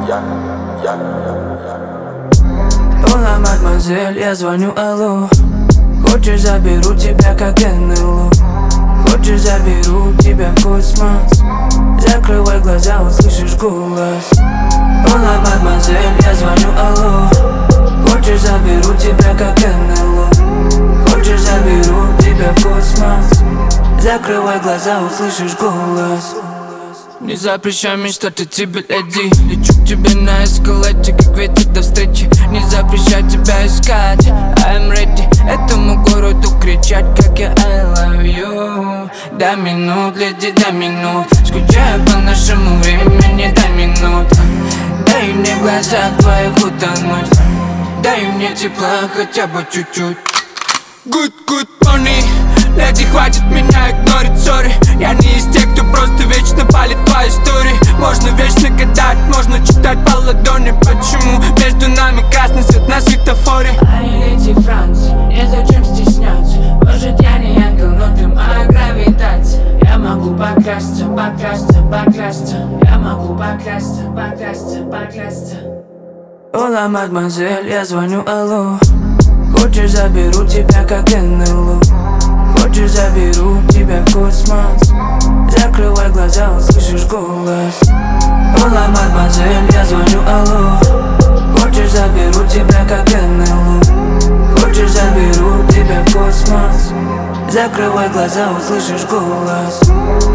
Ола, мадемуазель, я звоню, алло. Хочешь, заберу тебя как НЛО. Хочешь, заберу тебя в космос. Закрывай глаза, услышишь голос. Ола, мадемуазель, я звоню, алло. Хочешь, заберу тебя как НЛО. Хочешь, заберу тебя в космос. Закрывай глаза, услышишь голос. Не запрещай мечтать о тебе, леди. Лечу к тебе на эскалате, как ветер до встречи. Не запрещай тебя искать, I'm ready. Этому городу кричать, как я I love you. Дай минут, леди, дай минут. Скучаю по нашему времени, дай минут. Дай мне в глазах твоих утонуть. Дай мне тепла хотя бы чуть-чуть. Good money. Леди, хватит меня игнорить, сори. Я не из тех, кто просто вечно палит по истории. Можно вечно гадать, можно читать по ладони. Почему между нами красный свет на светофоре? А не леди Франции, незачем стесняться. Может, я не ангел, но ты моя гравитация. Я могу поклясться, поклясться, поклясться. Я могу поклясться, поклясться, поклясться. Ола, мадемуазель, я звоню, алло. Хочешь, заберу тебя как НЛО. Хочешь, заберу тебя в космос. Закрывай глаза, услышишь голос. Ола, мадемуазель, я звоню, алло. Хочешь, заберу тебя как НЛО. Хочешь, заберу тебя в космос. Закрывай глаза, услышишь голос.